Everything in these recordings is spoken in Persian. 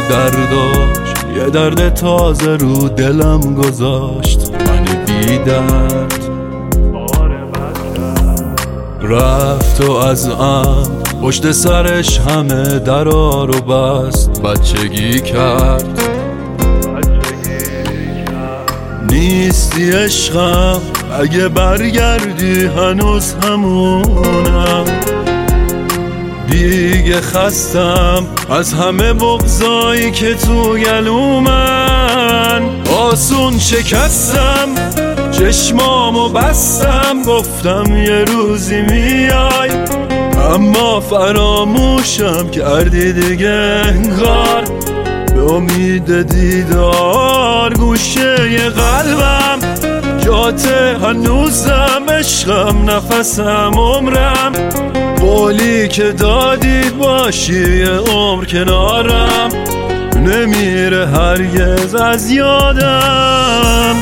درداش یه درد تازه رو دلم گذاشت، من بی درد. رفت و از پشت سرش همه درا رو بست، بچگی کرد. نیستی عشقم اگه برگردی هنوز همونم، دیگه خستم از همه بغضایی که تو گلومن. آسون شکستم چشمامو بستم، گفتم یه روزی میای، اما فراموشم کردی دیگه انگار. به امید دیدار گوشه ی قلبم جاته هنوزم، عشقم نفسم عمرم، قولی که دادید باشی یه عمر کنارم، نمیره هرگز از یادم.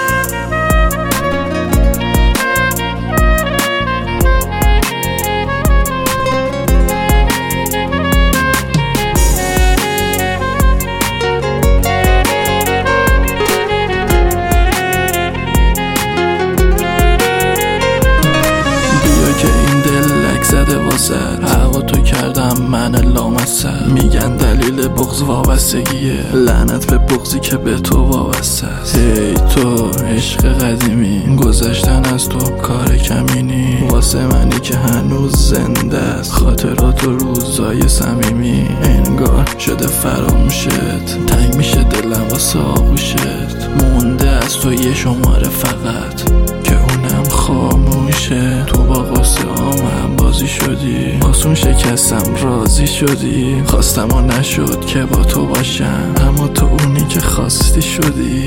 حقا تو کردم من لامصب، میگن دلیل بغض وابستگیه، لعنت به بغضی که به تو وابسته است. هی تو عشق قدیمی، گذشتن از تو کار کمینی، واسه منی که هنوز زنده است، خاطرات و روزای صمیمی. انگار شده فراموشت، تنگ میشه دلم واسه آغوشت، مونده از تو یه شماره فقط که اونم خاموشه. تو با قصه هم بازی شدی، آسون شکستم راضی شدی، خواستم و نشد که با تو باشم، اما تو اونی که خواستی شدی.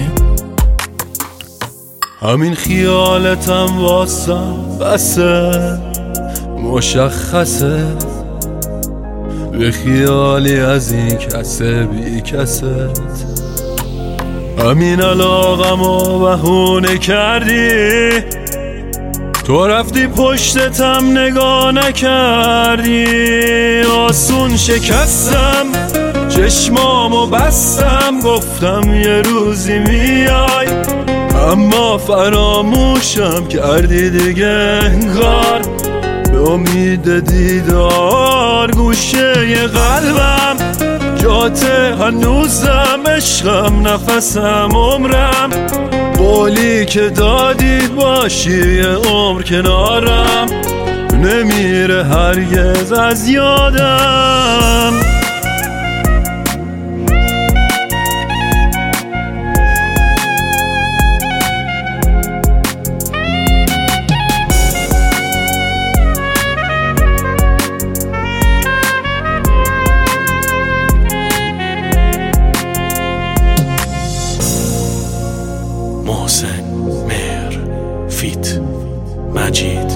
همین خیالتم واسم بسه، مشخصه به خیالی از این کسه بی کست. همین علاقم و بهونه کردی، تو رفتی پشتتم نگاه نکردی. آسون شکستم چشمامو بستم، گفتم یه روزی میای، اما فراموشم کردی دیگه انگار. به امید دیدار گوشه ی قلبم جاته هنوزم، عشقم نفسم عمرم، قولی که دادید باشی یه عمر کنارم، نمیره هرگز از یادم. محسن مهر فیت مجید